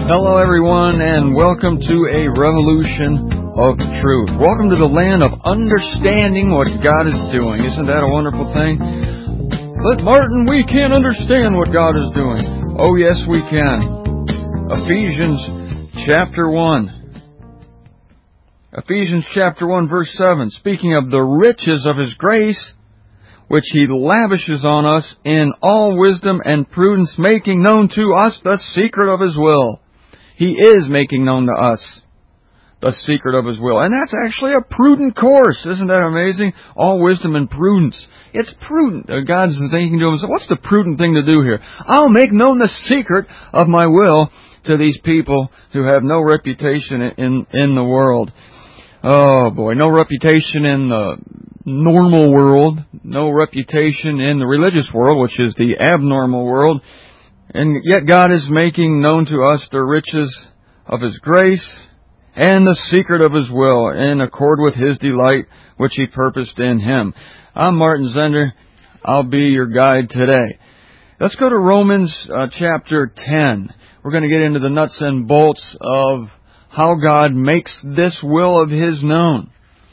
Hello everyone, and welcome to a revolution of truth. Welcome to the land of understanding what God is doing. Isn't that a wonderful thing? But Martin, we can't understand what God is doing. Oh yes, we can. Ephesians chapter 1. Ephesians chapter 1 verse 7, speaking of the riches of His grace, which He lavishes on us in all wisdom and prudence, making known to us the secret of His will. He is making known to us the secret of His will. And that's actually a prudent course. Isn't that amazing? All wisdom and prudence. It's prudent. God's thinking to Himself, what's the prudent thing to do here? I'll make known the secret of my will to these people who have no reputation in the world. Oh boy, no reputation in the normal world, no reputation in the religious world, which is the abnormal world. And yet God is making known to us the riches of His grace and the secret of His will in accord with His delight, which He purposed in Him. I'm Martin Zender. I'll be your guide today. Let's go to Romans chapter 10. We're going to get into the nuts and bolts of how God makes this will of His known.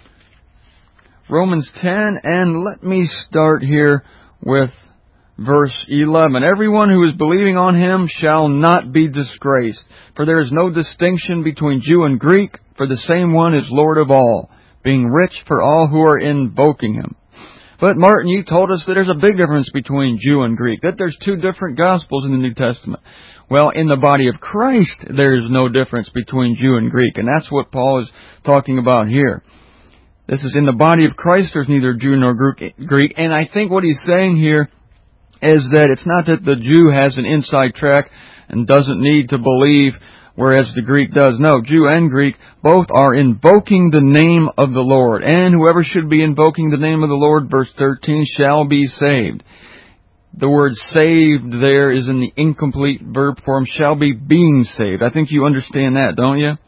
Romans 10, and let me start here with verse 11. Everyone who is believing on Him shall not be disgraced, for there is no distinction between Jew and Greek, for the same one is Lord of all, being rich for all who are invoking Him. But Martin, you told us that there's a big difference between Jew and Greek, that there's two different Gospels in the New Testament. Well, in the body of Christ, there's no difference between Jew and Greek, and that's what Paul is talking about here. This is in the body of Christ, there's neither Jew nor Greek, and I think what he's saying here is that it's not that the Jew has an inside track and doesn't need to believe, whereas the Greek does. No, Jew and Greek both are invoking the name of the Lord. And whoever should be invoking the name of the Lord, verse 13, shall be saved. The word saved there is in the incomplete verb form, shall be being saved. I think you understand that, don't you?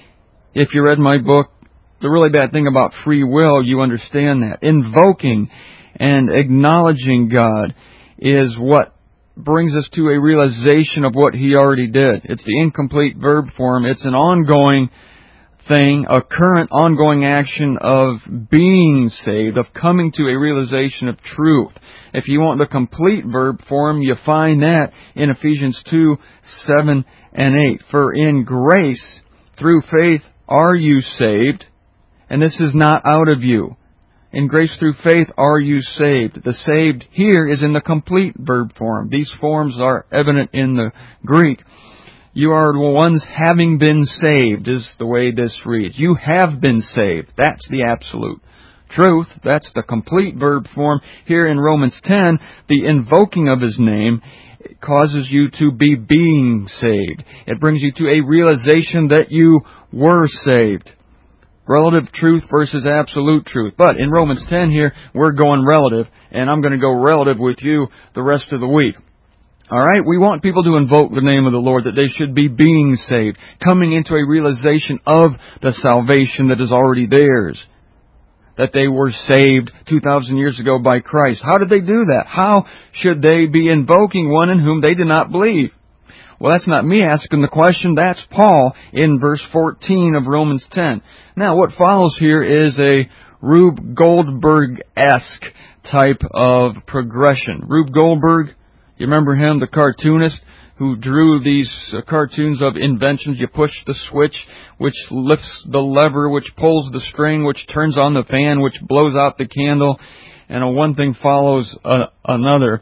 If you read my book, The Really Bad Thing About Free Will, you understand that. Invoking and acknowledging God is what brings us to a realization of what He already did. It's the incomplete verb form. It's an ongoing thing, a current ongoing action of being saved, of coming to a realization of truth. If you want the complete verb form, you find that in Ephesians 2, 7, and 8. For in grace, through faith, are you saved, and this is not out of you. In grace through faith are you saved. The saved here is in the complete verb form. These forms are evident in the Greek. You are the ones having been saved is the way this reads. You have been saved. That's the absolute truth. That's the complete verb form. Here in Romans 10, the invoking of His name causes you to be being saved. It brings you to a realization that you were saved. Relative truth versus absolute truth. But in Romans 10 here, we're going relative, and I'm going to go relative with you the rest of the week. Alright, we want people to invoke the name of the Lord, that they should be being saved, coming into a realization of the salvation that is already theirs. That they were saved 2,000 years ago by Christ. How did they do that? How should they be invoking one in whom they did not believe? Well, that's not me asking the question. That's Paul in verse 14 of Romans 10. Now, what follows here is a Rube Goldberg-esque type of progression. Rube Goldberg, you remember him, the cartoonist who drew these cartoons of inventions. You push the switch, which lifts the lever, which pulls the string, which turns on the fan, which blows out the candle, and one thing follows another.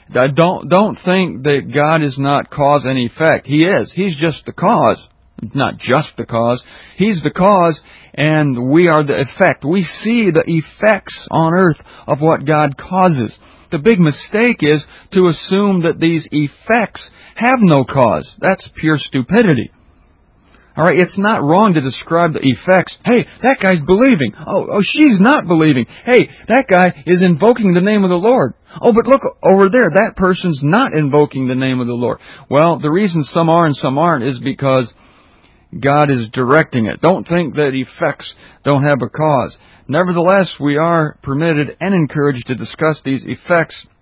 Don't think that God is not cause and effect. He is. He's just the cause. Not just the cause. He's the cause, and we are the effect. We see the effects on earth of what God causes. The big mistake is to assume that these effects have no cause. That's pure stupidity. Alright, it's not wrong to describe the effects. Hey, that guy's believing. Oh, she's not believing. Hey, that guy is invoking the name of the Lord. Oh, but look over there, that person's not invoking the name of the Lord. Well, the reason some are and some aren't is because God is directing it. Don't think that effects don't have a cause. Nevertheless, we are permitted and encouraged to discuss these effects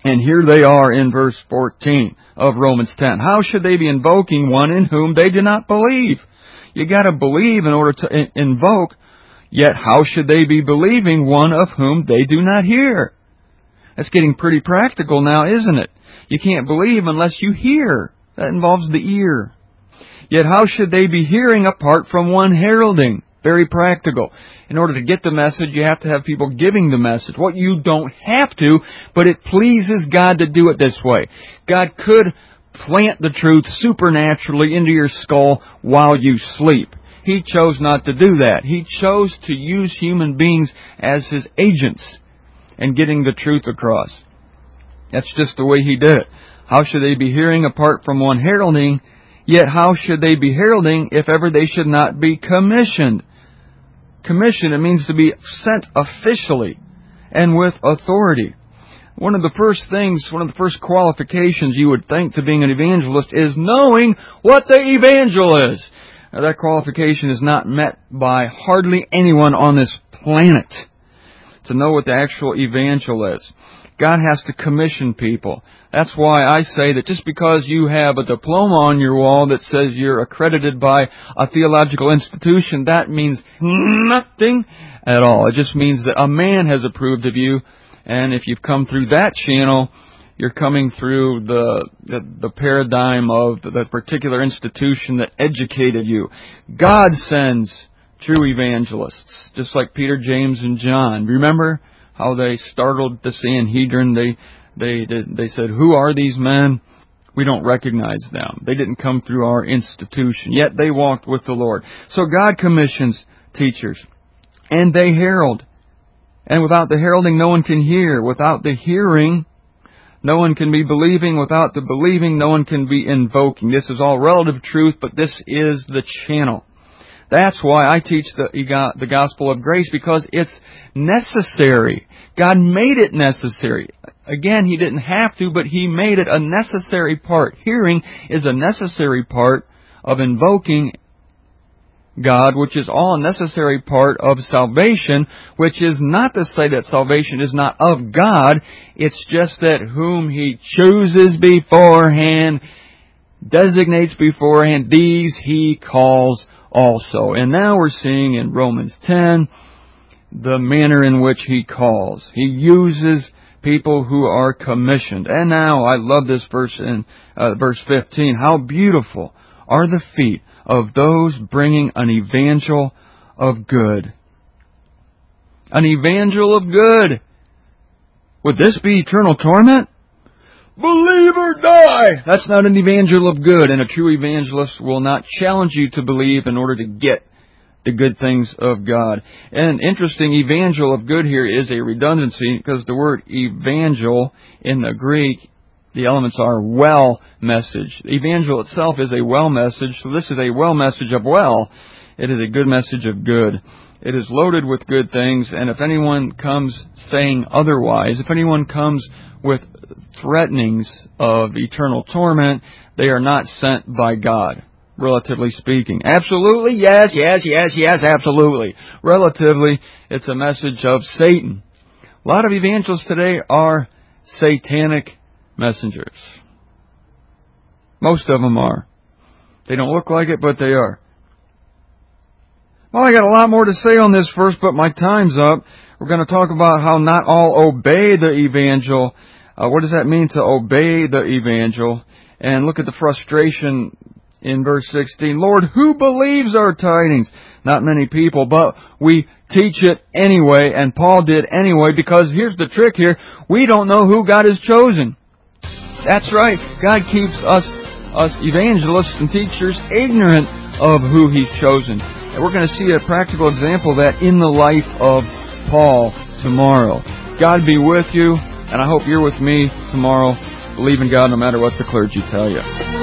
And here they are in verse 14 of Romans 10. How should they be invoking one in whom they do not believe? You got to believe in order to invoke. Yet how should they be believing one of whom they do not hear? That's getting pretty practical now, isn't it? You can't believe unless you hear. That involves the ear. Yet how should they be hearing apart from one heralding? Very practical. In order to get the message, you have to have people giving the message. What you don't have to, but it pleases God to do it this way. God could plant the truth supernaturally into your skull while you sleep. He chose not to do that. He chose to use human beings as His agents in getting the truth across. That's just the way He did it. How should they be hearing apart from one heralding? Yet how should they be heralding if ever they should not be commissioned? Commission, it means to be sent officially and with authority. One of the first qualifications you would think to being an evangelist is knowing what the evangel is. Now, that qualification is not met by hardly anyone on this planet. To know what the actual evangel is. God has to commission people. That's why I say that just because you have a diploma on your wall that says you're accredited by a theological institution, that means nothing at all. It just means that a man has approved of you, and if you've come through that channel, you're coming through the paradigm of the particular institution that educated you. God sends true evangelists, just like Peter, James, and John. Remember how they startled the Sanhedrin? They said, "Who are these men? We don't recognize them. They didn't come through our institution." Yet they walked with the Lord. So God commissions teachers, and they herald. And without the heralding, no one can hear. Without the hearing, no one can be believing. Without the believing, no one can be invoking. This is all relative truth, but this is the channel. That's why I teach the gospel of grace, because it's necessary. God made it necessary. Again, He didn't have to, but He made it a necessary part. Hearing is a necessary part of invoking God, which is all a necessary part of salvation, which is not to say that salvation is not of God. It's just that whom He chooses beforehand, designates beforehand, these He calls also. And now we're seeing in Romans 10 the manner in which He calls. He uses people who are commissioned. And now, I love this verse in verse 15. How beautiful are the feet of those bringing an evangel of good. An evangel of good. Would this be eternal torment? Believe or die! That's not an evangel of good, and a true evangelist will not challenge you to believe in order to get the good things of God. And interesting, evangel of good here is a redundancy, because the word evangel in the Greek, the elements are well message. Evangel itself is a well message, so this is a well message of well. It is a good message of good. It is loaded with good things, and if anyone comes saying otherwise, if anyone comes with threatenings of eternal torment, they are not sent by God, relatively speaking. Absolutely, yes, absolutely. Relatively, it's a message of Satan. A lot of evangelists today are satanic messengers. Most of them are. They don't look like it, but they are. Well, I got a lot more to say on this verse, but my time's up. We're going to talk about how not all obey the evangel. What does that mean to obey the evangel? And look at the frustration in verse 16. Lord, who believes our tidings? Not many people, but we teach it anyway, and Paul did anyway, because here's the trick here. We don't know who God has chosen. That's right. God keeps us evangelists and teachers ignorant of who He's chosen. And we're going to see a practical example of that in the life of Paul tomorrow. God be with you, and I hope you're with me tomorrow. Believe in God no matter what the clergy tell you.